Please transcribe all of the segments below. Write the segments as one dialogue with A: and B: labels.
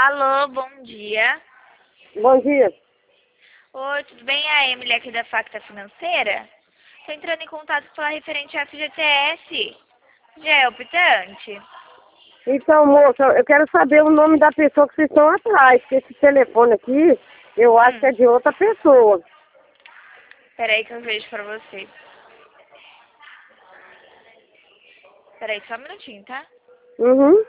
A: Alô, bom dia.
B: Bom dia.
A: Oi, tudo bem? É a Emily aqui da Facta Financeira. Estou entrando em contato com a referente à FGTS. Já é optante?
B: Então, moça, eu quero saber o nome da pessoa que vocês estão atrás, porque esse telefone aqui, eu acho que é de outra pessoa.
A: Peraí que eu vejo pra você. Peraí, só um minutinho, tá?
B: Uhum.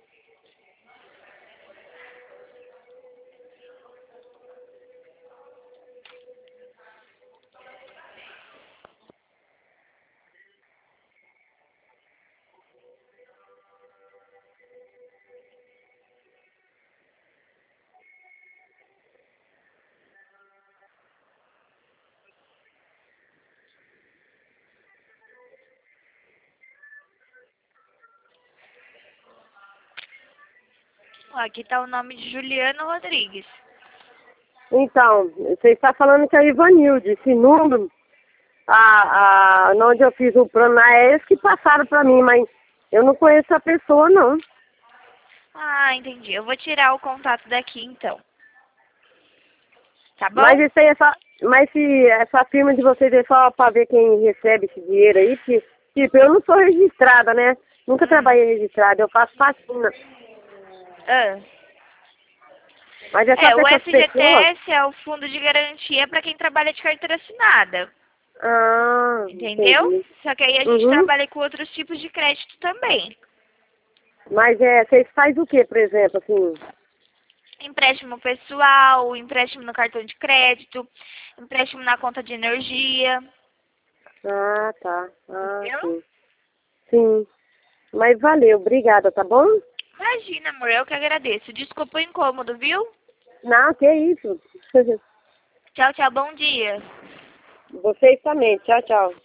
A: Ó, aqui tá o nome de Juliano Rodrigues.
B: Então, você está falando que é Ivanilde. Esse número, onde eu fiz o plano, é esse que passaram para mim, mas eu não conheço a pessoa, não.
A: Ah, entendi. Eu vou tirar o contato daqui, então. Tá
B: Mas
A: bom?
B: isso aí é só... Mas se essa firma de vocês é só para ver quem recebe esse dinheiro aí, porque, tipo, eu não sou registrada, né? Nunca trabalhei registrada, eu faço faxina.
A: Ah.
B: Mas é só
A: O
B: para essas pessoas?
A: FGTS é o fundo de garantia para quem trabalha de carteira assinada.
B: Ah,
A: Entendeu?
B: entendi.
A: Só que aí a gente
B: Uhum.
A: trabalha com outros tipos de crédito também.
B: Mas vocês fazem o que, por exemplo, assim?
A: Empréstimo pessoal, empréstimo no cartão de crédito, empréstimo na conta de energia.
B: Ah, tá. Ah,
A: Entendeu?
B: sim. Sim. Mas valeu, obrigada, tá bom?
A: Imagina, amor, eu que agradeço. Desculpa o incômodo, viu?
B: Não, que isso.
A: Tchau, tchau, bom dia.
B: Vocês também. Tchau, tchau.